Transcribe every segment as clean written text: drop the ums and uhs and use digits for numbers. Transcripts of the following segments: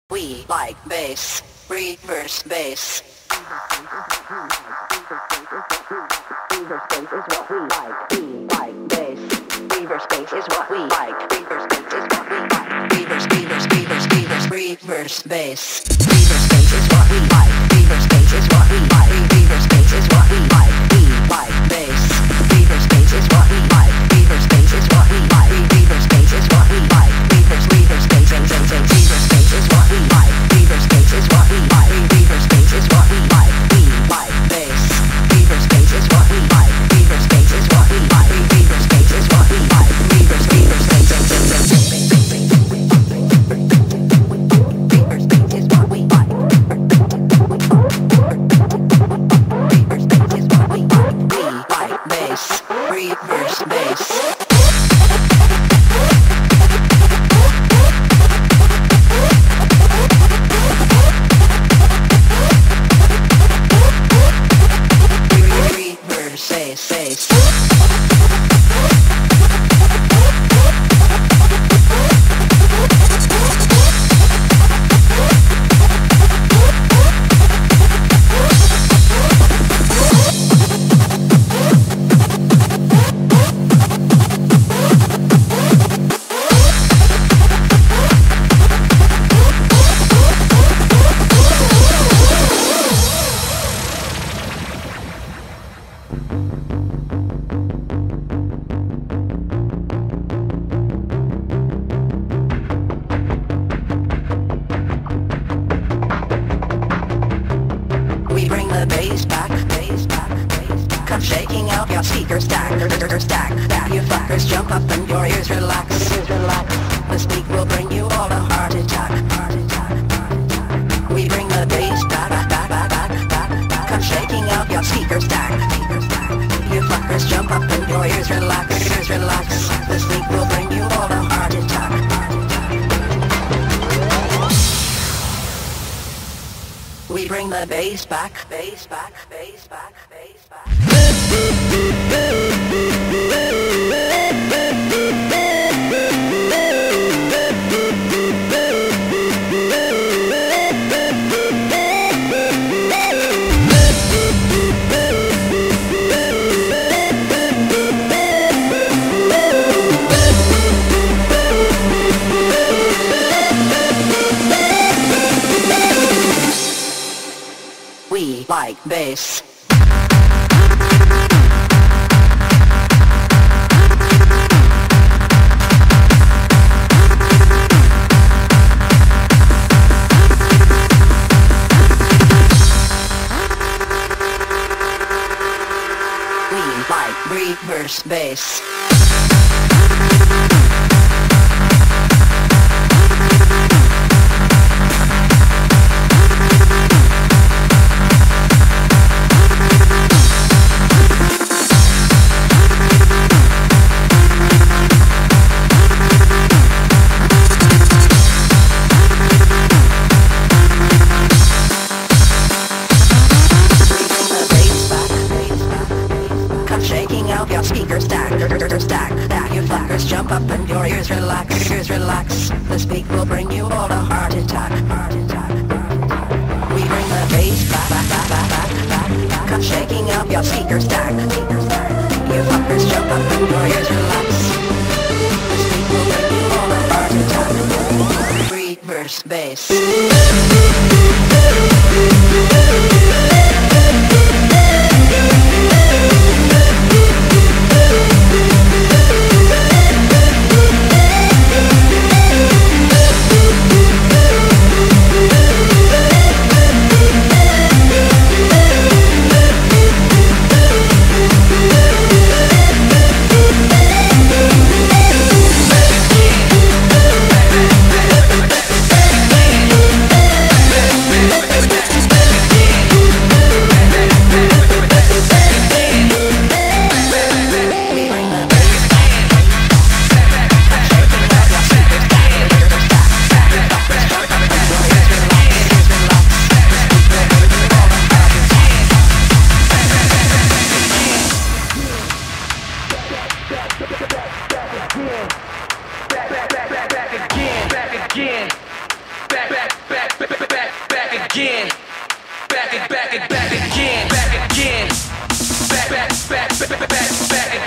We like bass, reverse bass. Reverse bass is what we like. We like bass. Reverse bass is what we like. Reverse bass is what we like. Reverse bass. Reverse bass is what we like. Reverse bass is what we like. Reverse bass is what we like. We like bass. Reverse bass is what we like. Reverse bass is what we like. Reverse bass is what we like. Reverse bass and reverse bass is what we like. Reverse bass is what we like. Reverse bass is what we like. We like bass. Reverse bass is what we like. Reverse bass is what we like. Reverse bass is what we like. Reverse bass reverse bass. We bring the bass back, bass back, bass back. Come shaking out your speaker stack, stack. You fuckers jump up and your ears relax, relax. The speak will bring you all a heart attack, heart attack, heart attack. We bring the bass back, back, back, back, back, back. Come shaking out your speaker stack, stack. You fuckers jump up and your ears relax, relax. The speak will bring you all a heart attack, heart attack. We bring the bass back, bass back, bass back, bass back. We like bass. We like reverse bass. Your speaker stack, stack. You fuckers jump up and your ears relax, relax. The speak will bring you all a heart attack, heart attack, heart attack. We bring the bass back, back, back, back, back, back. Come shaking out your speaker stack, You fuckers jump up and your ears relax. The speak will bring you all a heart attack. Reverse bass.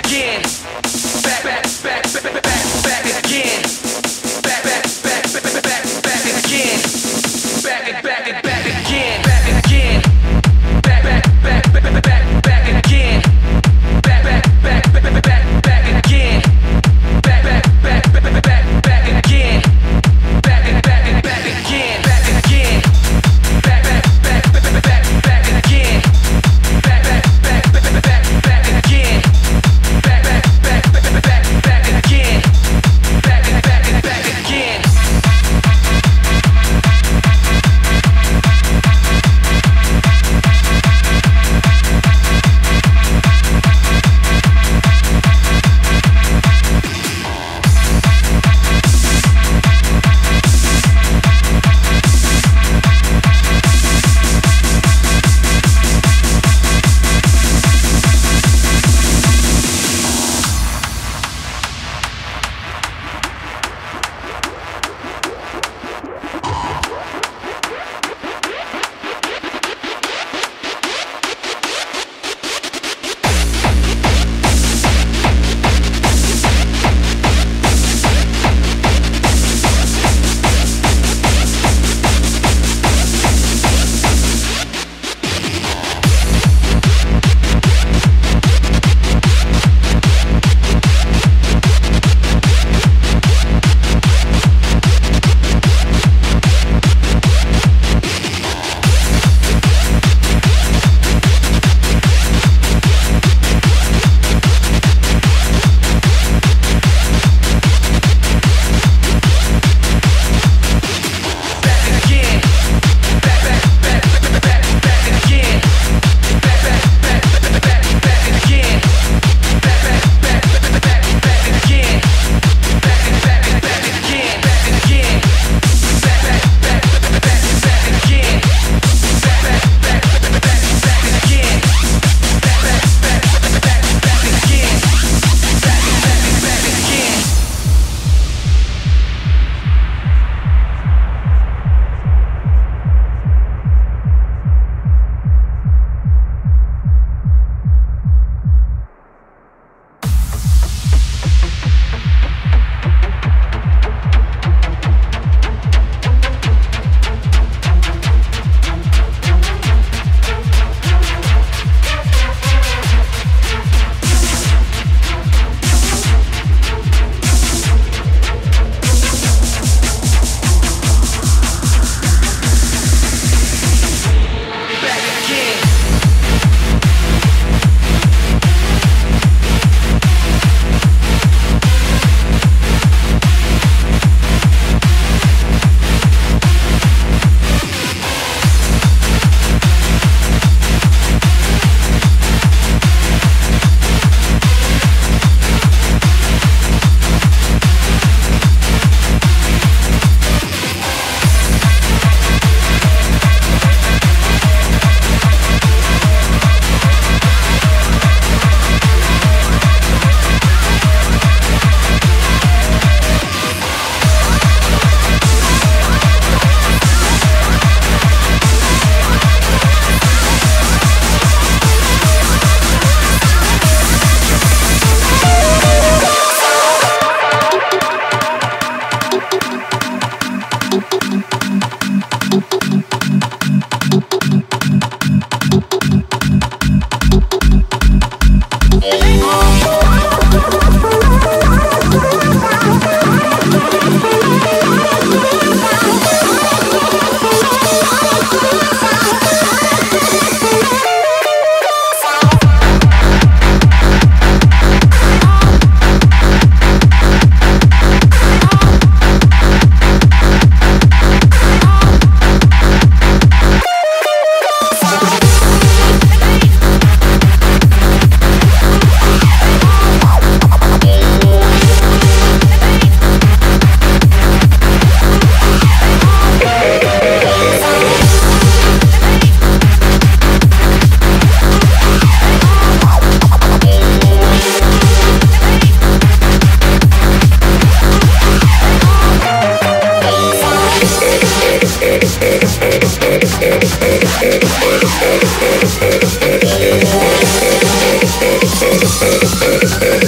We'll be right back.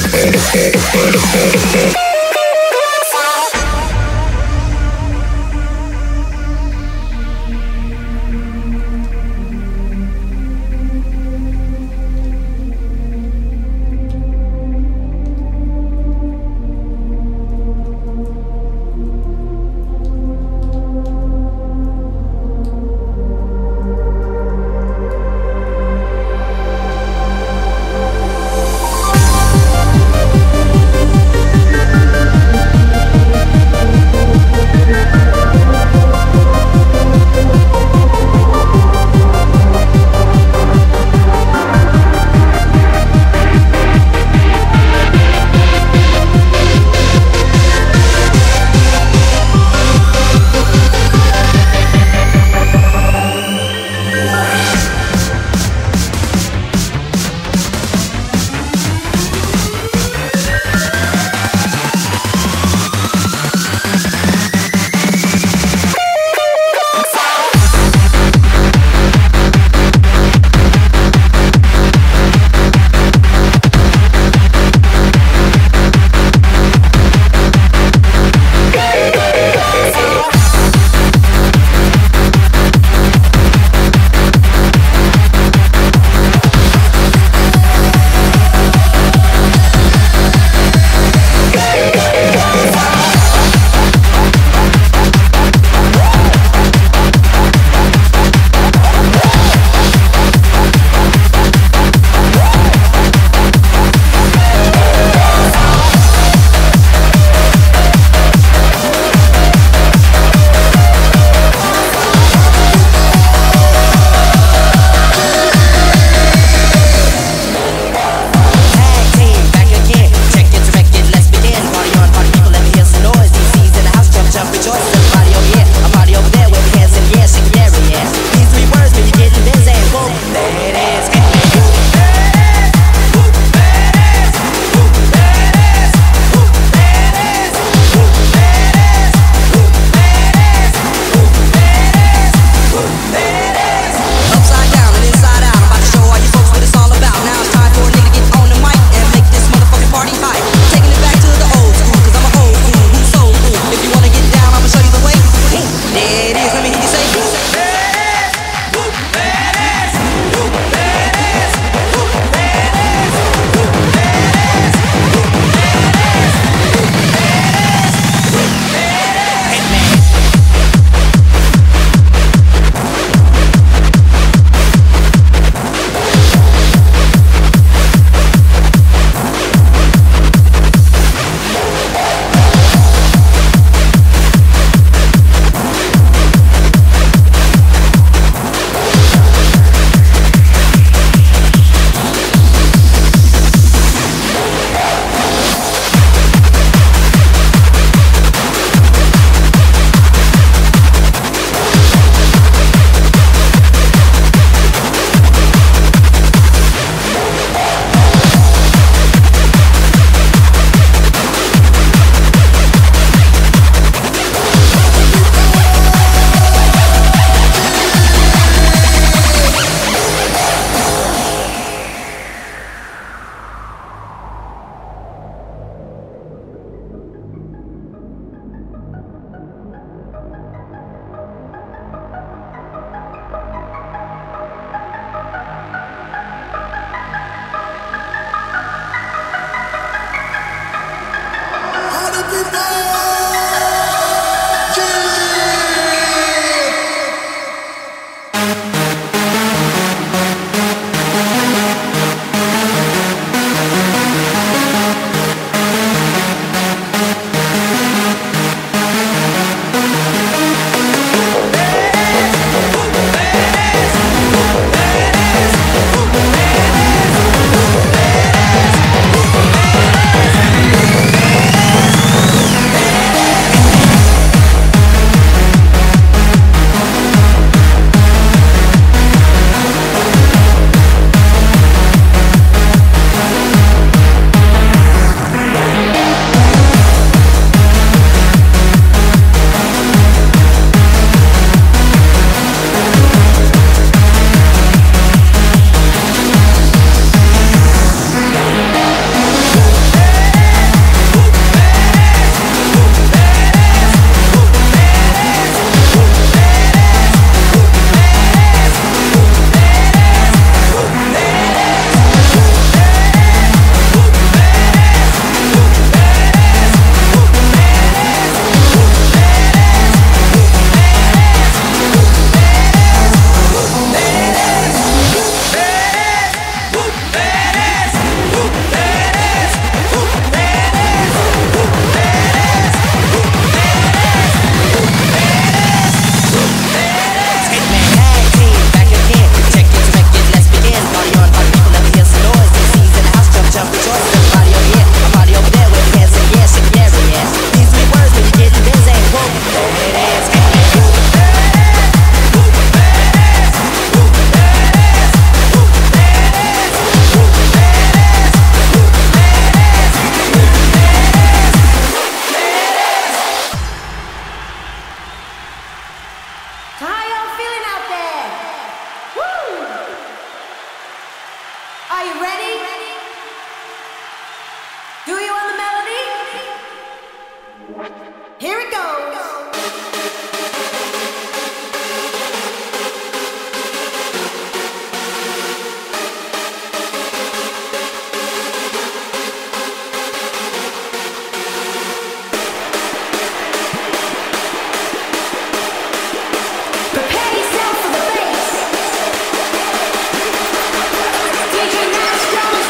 DJ Nash Jones.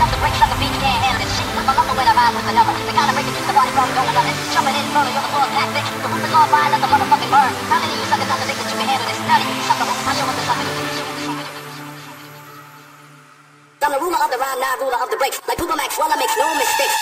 enough to break sucker beats, can't handle this shit. With my lover when I ride with another. The kind of break it keeps the party from going under. Jumping in front of you, the floor's packed thick. The roof is on fire, let the motherfucking burn. How many of you suckers out there think that you can handle this? Nutty, sucker, I'll show up the sucker. I'm the ruler of the rhyme, not ruler of the breaks. Like Puma Max, well I make no mistakes.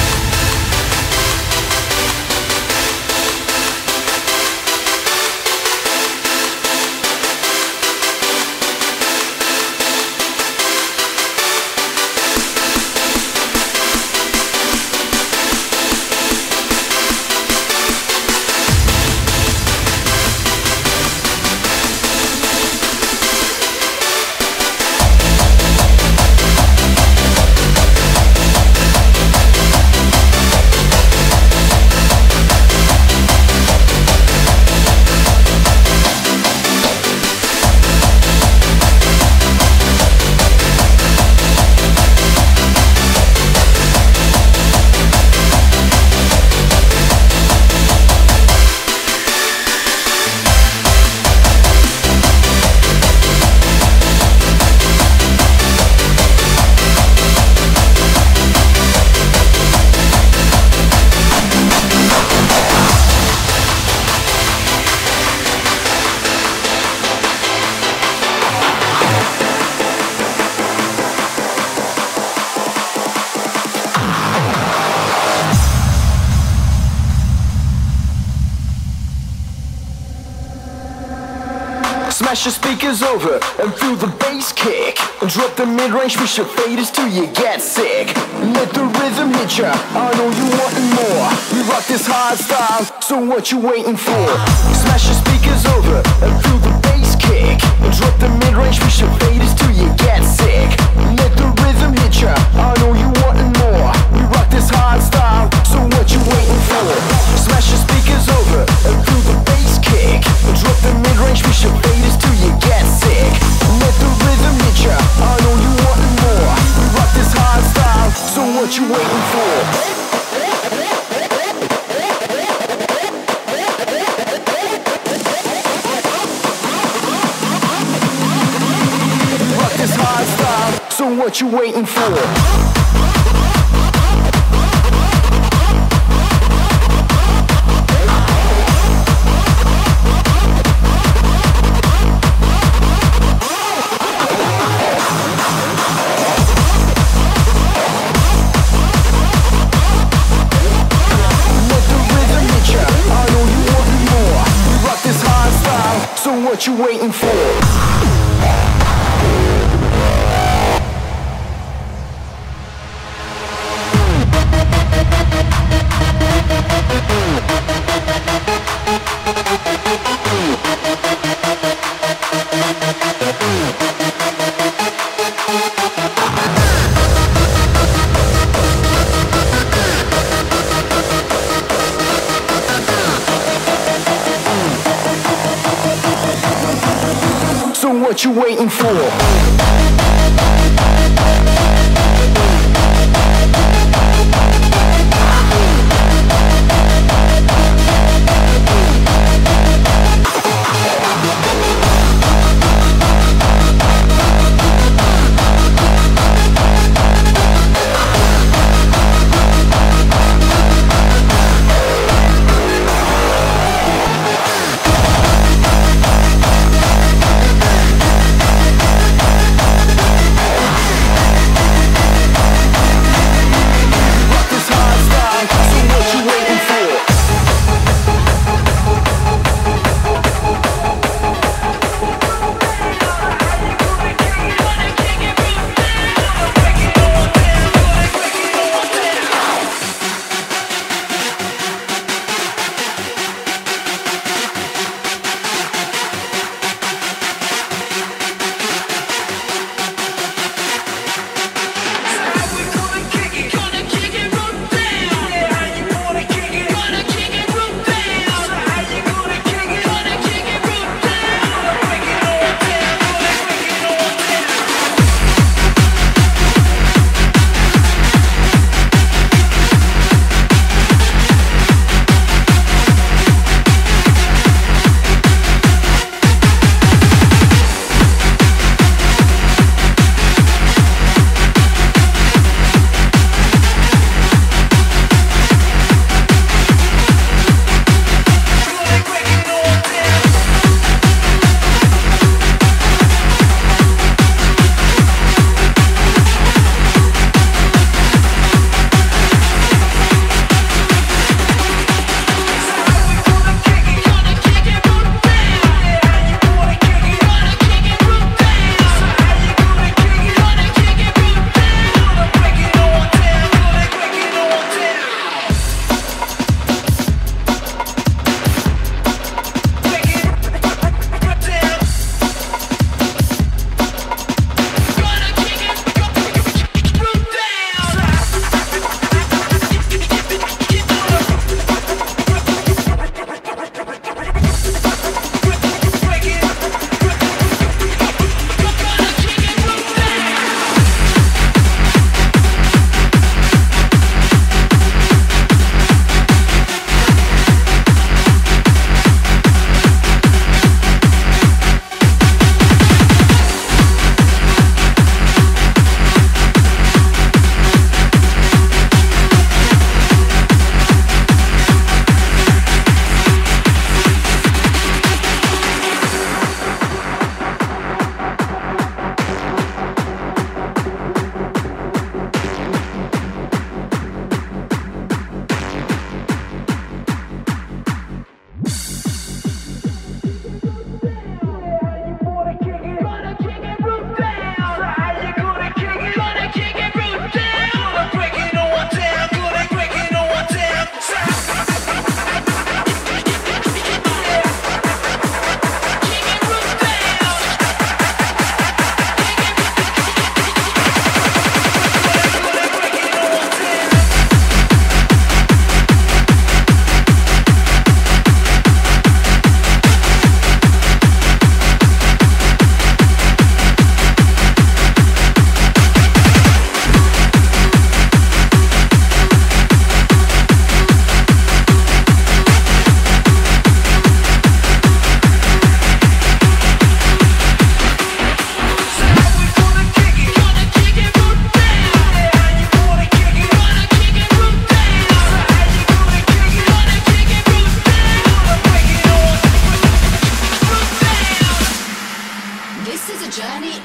Smash your speakers over and feel the bass kick. And drop the mid-range, push your faders till you get sick. Let the rhythm hit ya, I know you wanting more. We rock this hard style, so what you waiting for? Smash your speakers over and feel the bass kick. And drop the mid-range, push your faders till you get sick. Let the rhythm hit ya, I know you wanting more. We rock this hard style, so what you waiting for? Smash your speakers over and feel the bass kick. And drop the mid-range, push your faders till you get sick. Let the rhythm hit ya, I know you wanting more. We rock this hard style, so what you waiting for? Rock this hard style, so what you waiting for? What you waiting for? What you waiting for?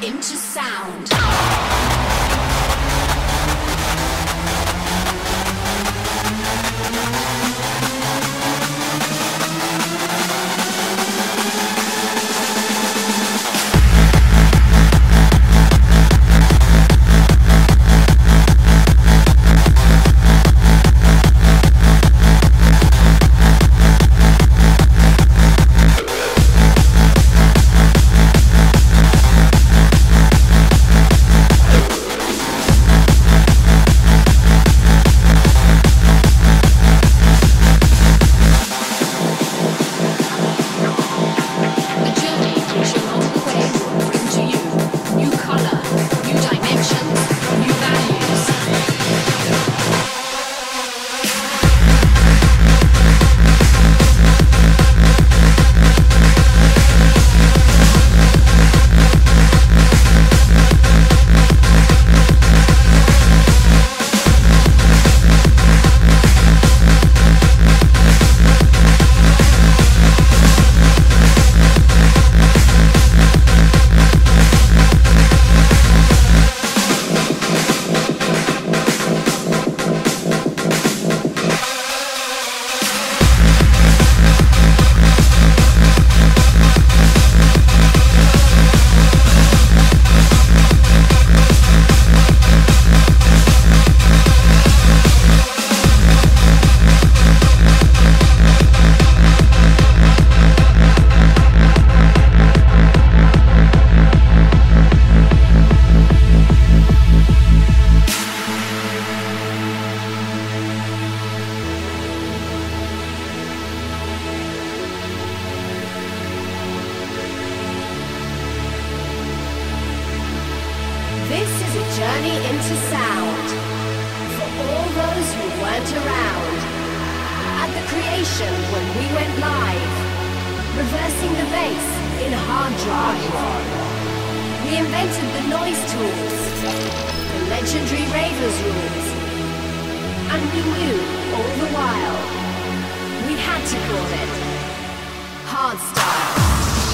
into sound. journey into sound. For all those who weren't around. At the creation when we went live. Reversing the bass in hard drive. We invented the noise tools. The legendary Ravers rules. And we knew all the while. We had to call it hardstyle.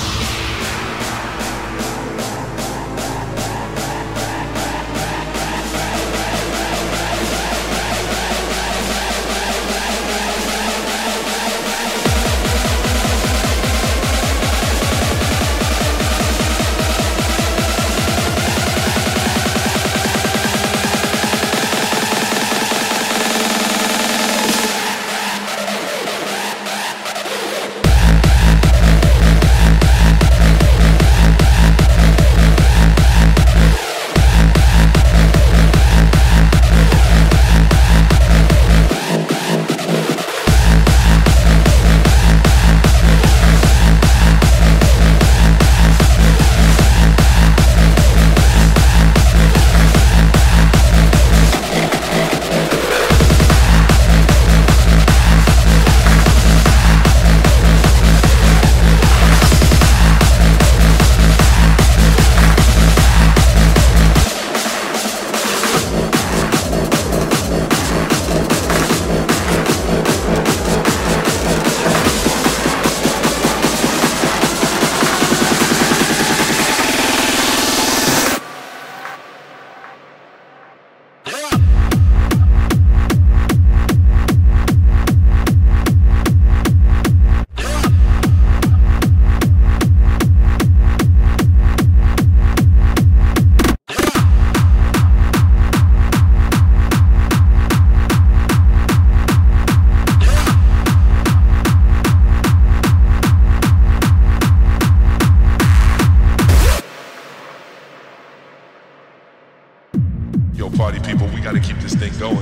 Party people, we gotta keep this thing going.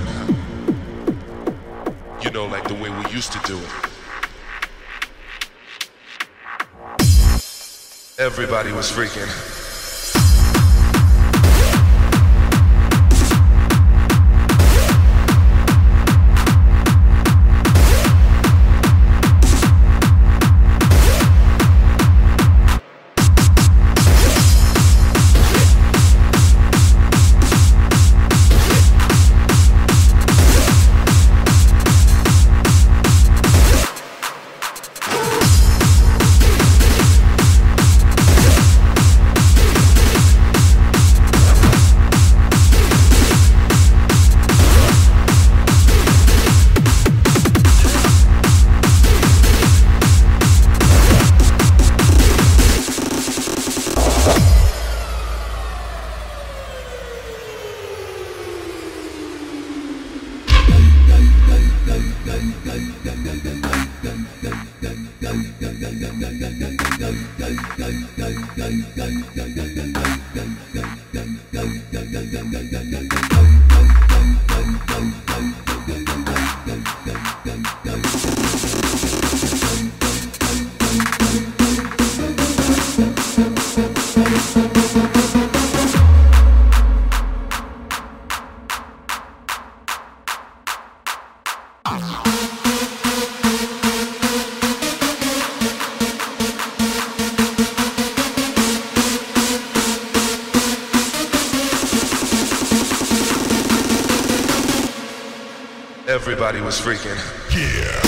You know, like the way we used to do it. Everybody was freaking. Everybody was freaking. Yeah.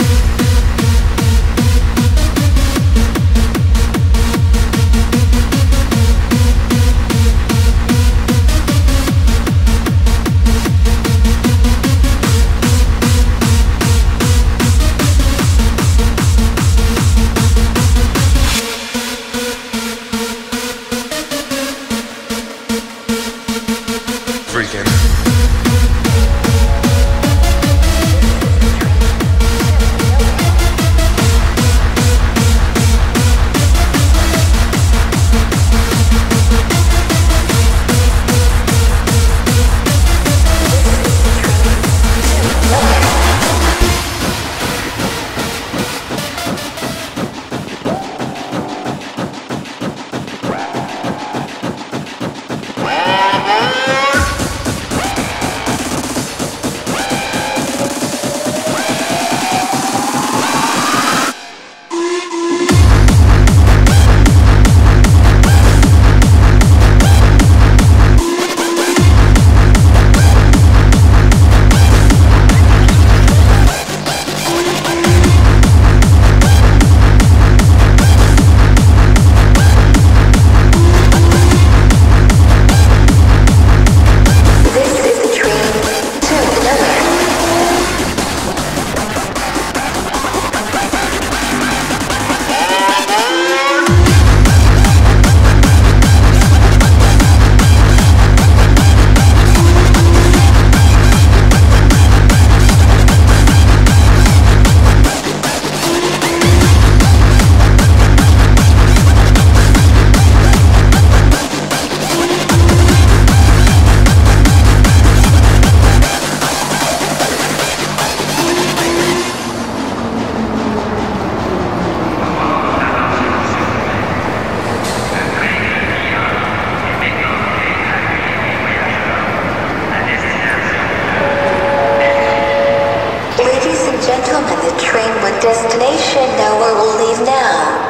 Destination nowhere will leave now.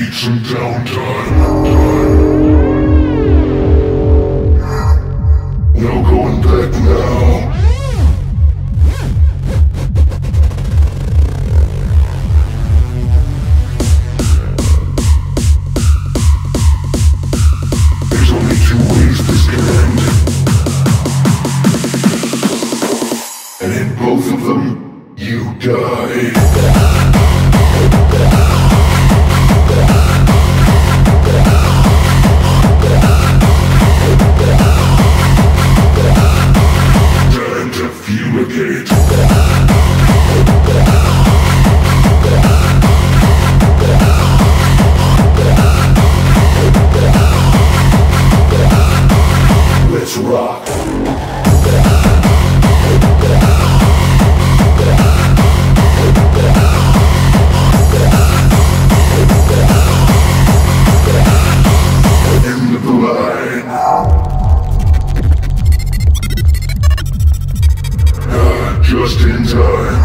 Need some downtime. No going back now. There's only two ways this can end. And in both of them, you die. Let's rock. End of the line. Just in time.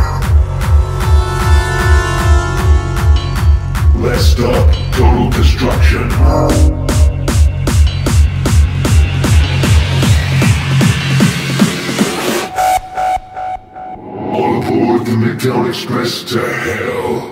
Last stop, total destruction. All aboard the Midtown Express to hell.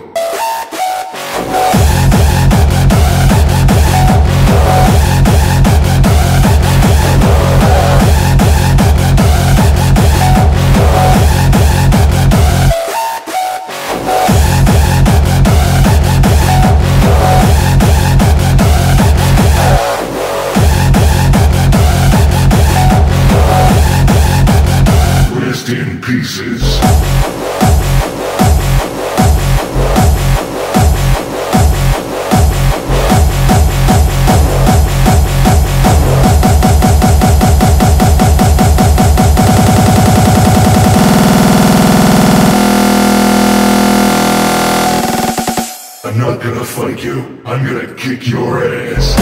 In pieces. I'm not gonna fight you. I'm gonna kick your ass.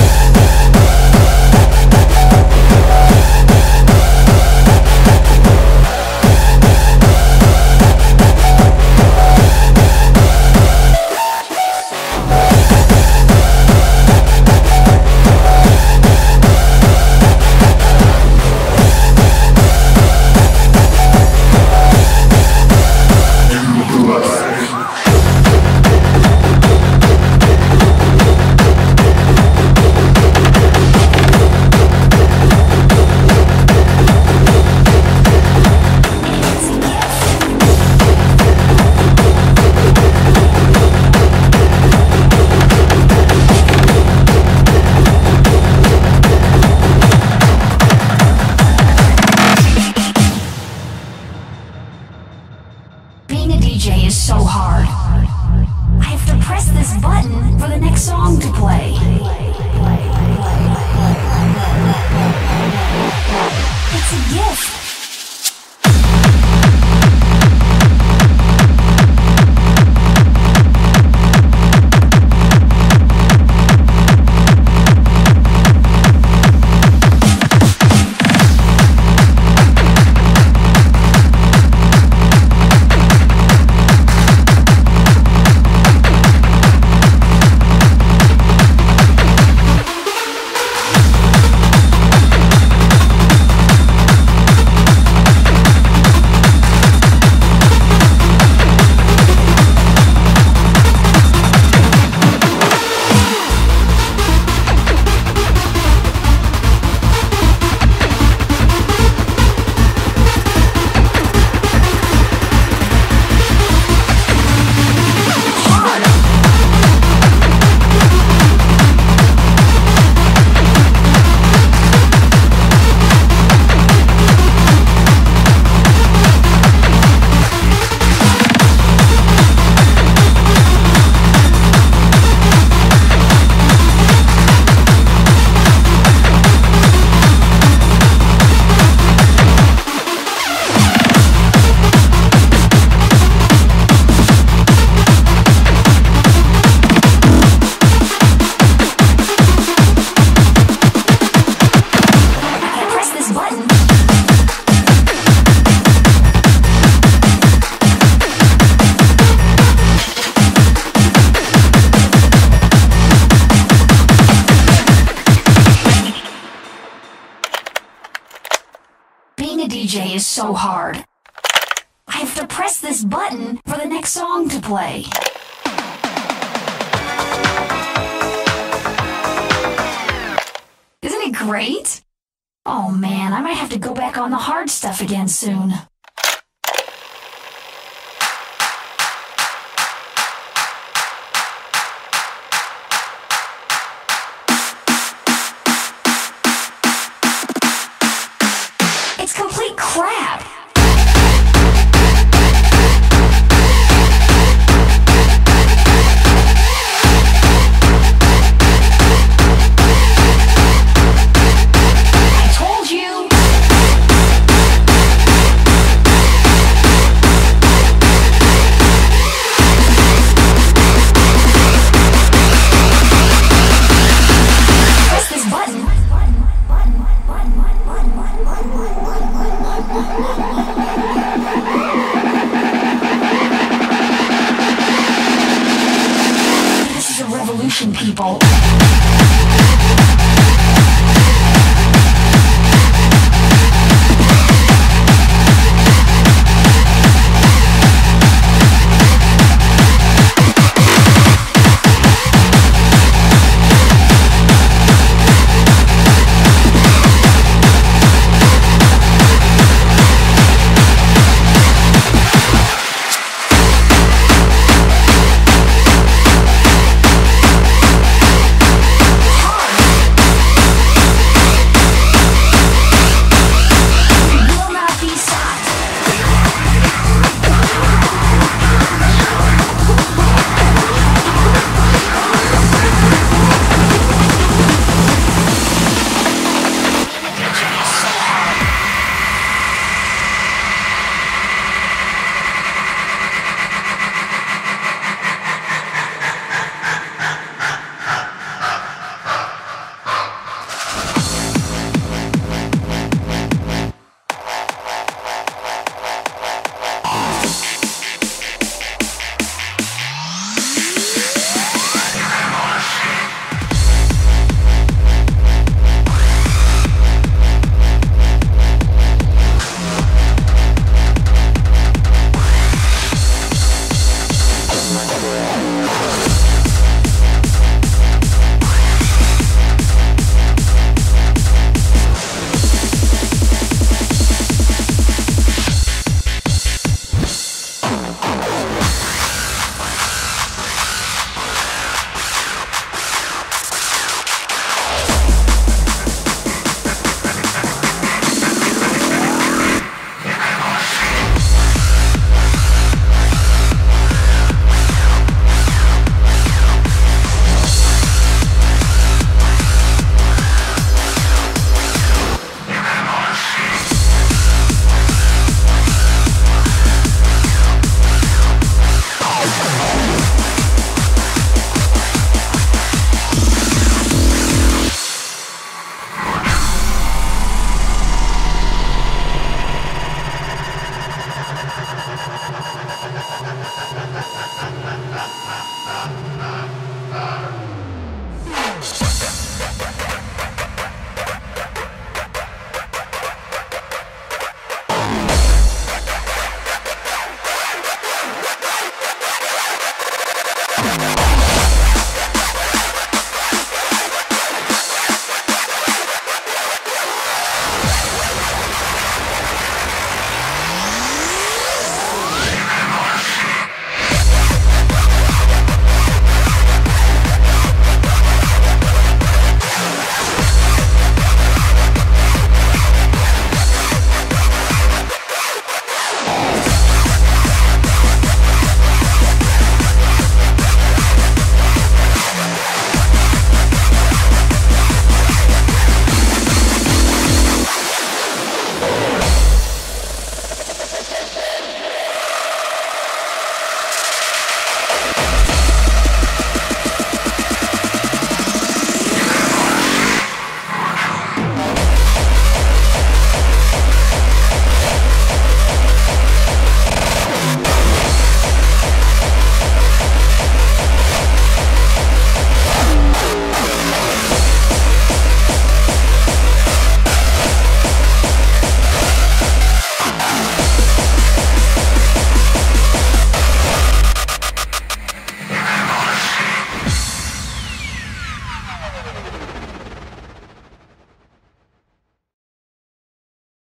Being a DJ is so hard. I have to press this button for the next song to play. It's a gift. DJ is so hard. I have to press this button for the next song to play. Isn't it great? Oh man, I might have to go back on the hard stuff again soon. It's complete crap. I told you. Press this button. This is a revolution, people. Hard.